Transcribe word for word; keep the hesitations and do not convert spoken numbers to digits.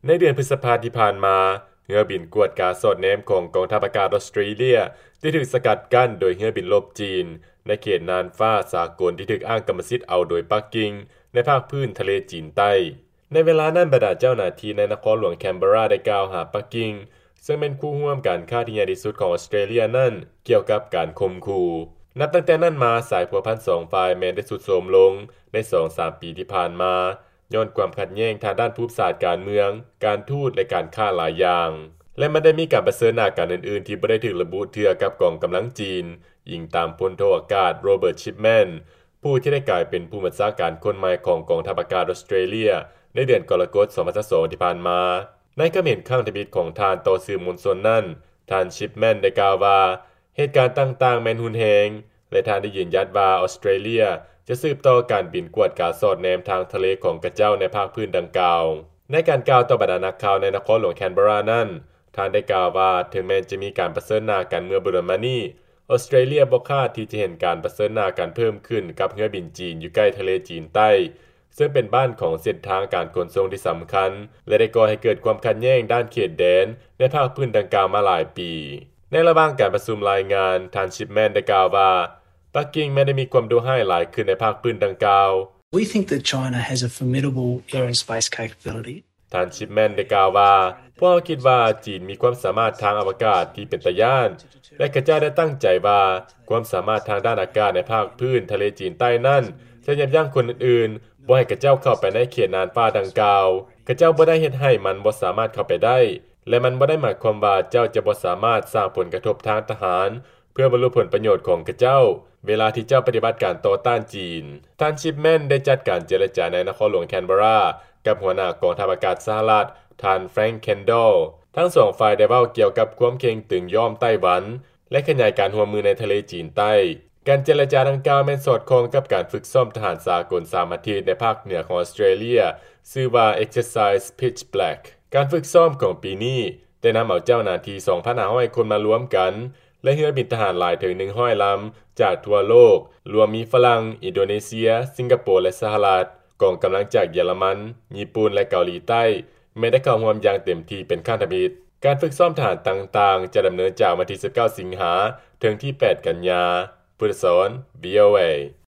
ในเดือนพฤษภาคมที่ผ่านมาเรือบินกวดกาสอดแนมของกองทัพอากาศออสเตรเลียได้ถูกสกัดกั้นโดยเรือบินรบจีนในเขตน่านฟ้าสากลที่ถูกอ้างกรรมสิทธิ์เอาโดยปักกิ่งในภาคพื้นทะเลจีนใต้ในเวลานั้นบรรดาเจ้าหน้าที่ในนครหลวงแคนเบอราได้กล่าวหาปักกิ่งซึ่งเป็นคู่ร่วมการค้าที่ใหญ่ที่สุดของออสเตรเลียนั่นเกี่ยวกับการข่มขู่นับตั้งแต่นั้นมาสายพัวพันสองฝ่ายแม้ได้สุดโทรมลงใน สองถึงสาม ปีที่ผ่านมาย้อนความขัดแย้งทางด้านภูมิศาสตร์การเมืองการทูตและการค้าหลายอย่างและมันได้มีการประเสริฐหน้ากันอื่นๆที่บ่ได้ถูกระบุเทื่อกับกองกำลังจีนยิงตามพลโทอากาศโรเบิร์ตชิปแมนผู้ที่ได้กลายเป็นผู้บัญชาการคนใหม่ของกองทัพอากาศออสเตรเลียในเดือนกรกฎาคมสองพันยี่สิบสองที่ผ่านมาในความเห็นข้างทบิดของทานต่อสื่อมวลชนนั้นทานชิปแมนได้กล่าวว่าเหตุการณ์ต่างๆแม่นหุนแฮงและทานได้ยืนยันว่าออสเตรเลียจะสืบต่อการบินกวดกาสอดแนมทางทะเลของกระเจ้าในภาคพื้นดังกล่าวในการกล่าวต่อบรรดานักข่าวในนครหลวงแคนเบอรานั้นทานได้กล่าวว่าถึงแม้จะมีการประเสริฐหน้ากันเมื่อบุรมานี้ออสเตรเลียบ่คาดที่จะเห็นการประเสริฐหน้ากันเพิ่มขึ้นกับเรือบินจีนอยู่ใกล้ทะเลจีนใต้ซึ่งเป็นบ้านของเส้นทางการขนส่งที่สำคัญและได้ก่อให้เกิดความขัดแย้งด้านเขตแดนในภาคพื้นดังกล่าวมาหลายปีในระหว่างการประชุมรายงานทานชิปแมนได้กล่าวว่าปักกิ่งไม่ได้มีความดุร้ายหลายขึ้นในภาคพื้นดังกล่าว We think that China has a formidable air and space capability. ทานชิปแมนได้กล่าวว่าพวกเราคิดว่าจีนมีความสามารถทางอวกาศที่เป็นตะย่านและข้าเจ้าได้ตั้งใจว่าความสามารถทางด้านอากาศในภาคพื้นทะเลจีนใต้นั้นจะยับยั้งคนอื่นๆบ่ให้ข้าเจ้าเข้าไปในเขตน่านฟ้าดังกล่าวข้าเจ้าบ่ได้เฮ็ดให้มันบ่สามารถเข้าไปได้และมันบ่ได้หมายความว่าเจ้าจะบ่สามารถสร้างผลกระทบทางทหารเพื่อบรรลุผลประโยชน์ของข้าเจ้าเวลาที่เจ้าปฏิบัติการต่อต้านจีนท่านชิปแมนได้จัดการเจรจาในนครหลวงแคนเบอรากับหัวหน้ากองทัพอากาศสหรัฐท่านแฟรงค์ เคนดอลทั้งสองฝ่ายได้เว้าเกี่ยวกับความเค็งตึงย่อมไต้หวันและขยายการร่วมมือในทะเลจีนใต้การเจรจาดังกล่าวแม่นสอดคล้องกับการฝึกซ้อมทหารสากลสามอาทิตย์ในภาคเหนือของออสเตรเลียชื่อว่า Exercise Pitch Black การฝึกซ้อมของปีนี้ได้นำเอาเจ้าหน้าที่ สองพันห้าร้อย คนมารวมกันและเรือบินทหารหลายถึงหนึ่งร้อยลำจากทั่วโลกรวมมีฝรั่งอินโดนีเซียสิงคโปร์และสหรัฐกองกำลังจากเยอรมันญี่ปุ่นและเกาหลีใต้ไม่ได้เข้าร่วมอย่างเต็มที่เป็นข้างทมิตรการฝึกซ้อมทหารต่างๆจะดำเนินจากวันที่สิบเก้าสิงหาถึงที่แปดกันยาพุทธศร วี โอ เอ